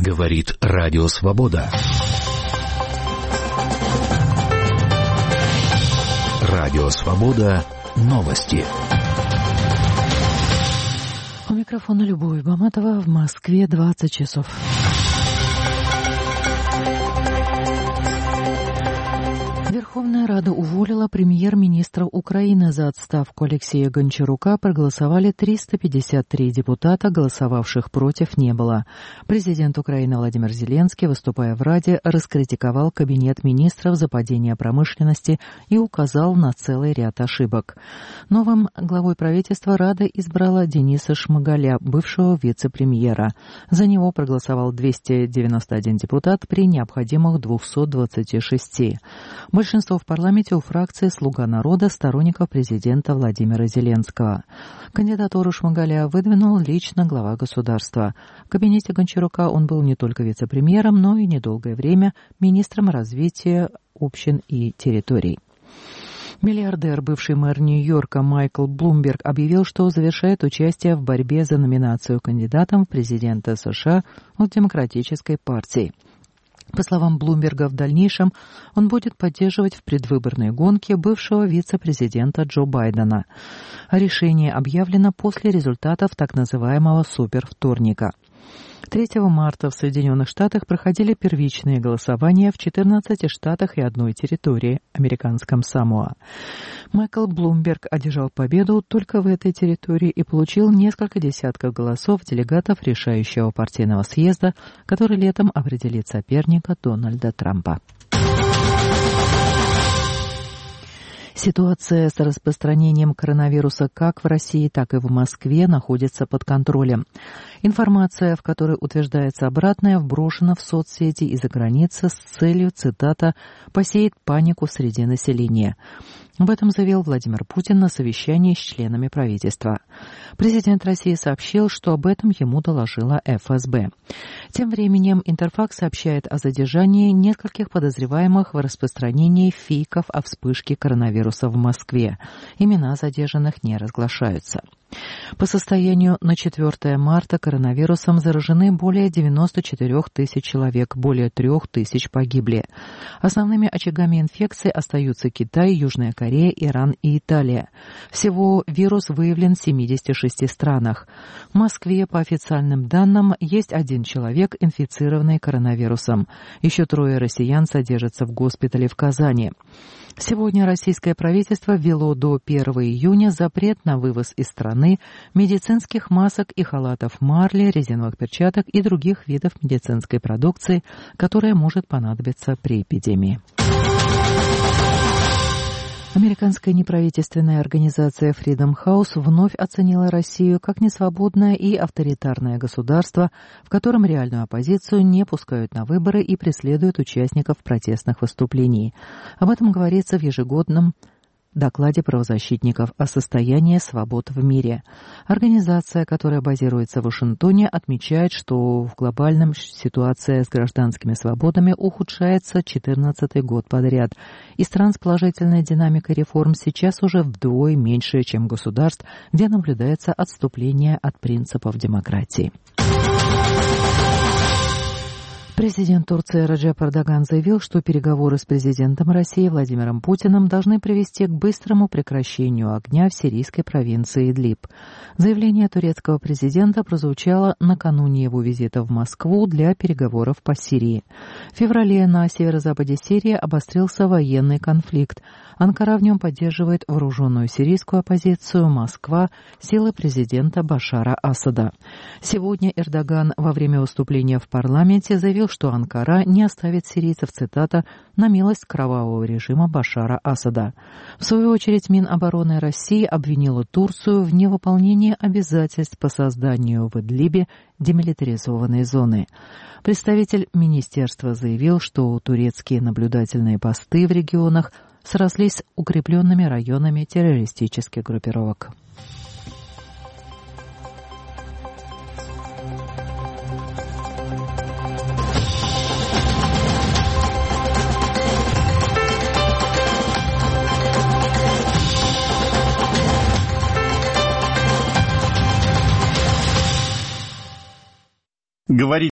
Говорит Радио Свобода. Радио Свобода. Новости. У микрофона Любовь Баматова. В Москве 20 часов. Верховная Рада уволила премьер-министра Украины. За отставку Алексея Гончарука проголосовали 353 депутата, голосовавших против не было. Президент Украины Владимир Зеленский, выступая в Раде, раскритиковал Кабинет министров за падение промышленности и указал на целый ряд ошибок. Новым главой правительства Рада избрала Дениса Шмыгаля, бывшего вице-премьера. За него проголосовал 291 депутат при необходимых 226. Большинство в парламенте у фракции «Слуга народа» сторонников президента Владимира Зеленского. Кандидатуру Шмыгаля выдвинул лично глава государства. В кабинете Гончарука он был не только вице-премьером, но и недолгое время министром развития общин и территорий. Миллиардер, бывший мэр Нью-Йорка Майкл Блумберг объявил, что завершает участие в борьбе за номинацию кандидатом в президенты США от Демократической партии. По словам Блумберга, в дальнейшем он будет поддерживать в предвыборной гонке бывшего вице-президента Джо Байдена. Решение объявлено после результатов так называемого супервторника. 3 марта в Соединенных Штатах проходили первичные голосования в 14 штатах и одной территории, американском Самоа. Майкл Блумберг одержал победу только в этой территории и получил несколько десятков голосов делегатов решающего партийного съезда, который летом определит соперника Дональда Трампа. Ситуация с распространением коронавируса как в России, так и в Москве находится под контролем. Информация, в которой утверждается обратное, вброшена в соцсети из-за границы с целью, цитата, «посеять панику среди населения». Об этом заявил Владимир Путин на совещании с членами правительства. Президент России сообщил, что об этом ему доложила ФСБ. Тем временем Интерфакс сообщает о задержании нескольких подозреваемых в распространении фейков о вспышке коронавируса в Москве. Имена задержанных не разглашаются. По состоянию на 4 марта коронавирусом заражены более 94 тысяч человек, более 3 тысяч погибли. Основными очагами инфекции остаются Китай, Южная Корея, Иран и Италия. Всего вирус выявлен в 76 странах. В Москве, по официальным данным, есть 1 человек, инфицированный коронавирусом. Еще 3 россиян содержатся в госпитале в Казани. Сегодня российское правительство ввело до 1 июня запрет на вывоз из страны медицинских масок и халатов марли, резиновых перчаток и других видов медицинской продукции, которая может понадобиться при эпидемии. Американская неправительственная организация Freedom House вновь оценила Россию как несвободное и авторитарное государство, в котором реальную оппозицию не пускают на выборы и преследуют участников протестных выступлений. Об этом говорится в ежегодном докладе правозащитников о состоянии свобод в мире. Организация, которая базируется в Вашингтоне, отмечает, что в глобальном ситуация с гражданскими свободами ухудшается 14-й год подряд, и стран с положительной динамикой реформ сейчас уже вдвое меньше, чем государств, где наблюдается отступление от принципов демократии. Президент Турции Реджеп Эрдоган заявил, что переговоры с президентом России Владимиром Путиным должны привести к быстрому прекращению огня в сирийской провинции Идлиб. Заявление турецкого президента прозвучало накануне его визита в Москву для переговоров по Сирии. В феврале на северо-западе Сирии обострился военный конфликт. Анкара в нем поддерживает вооруженную сирийскую оппозицию, Москва – силы президента Башара Асада. Сегодня Эрдоган во время выступления в парламенте заявил, что Анкара не оставит сирийцев, цитата, «на милость кровавого режима Башара Асада». В свою очередь Минобороны России обвинила Турцию в невыполнении обязательств по созданию в Идлибе демилитаризованной зоны. Представитель министерства заявил, что турецкие наблюдательные посты в регионах срослись с укрепленными районами террористических группировок. Говорит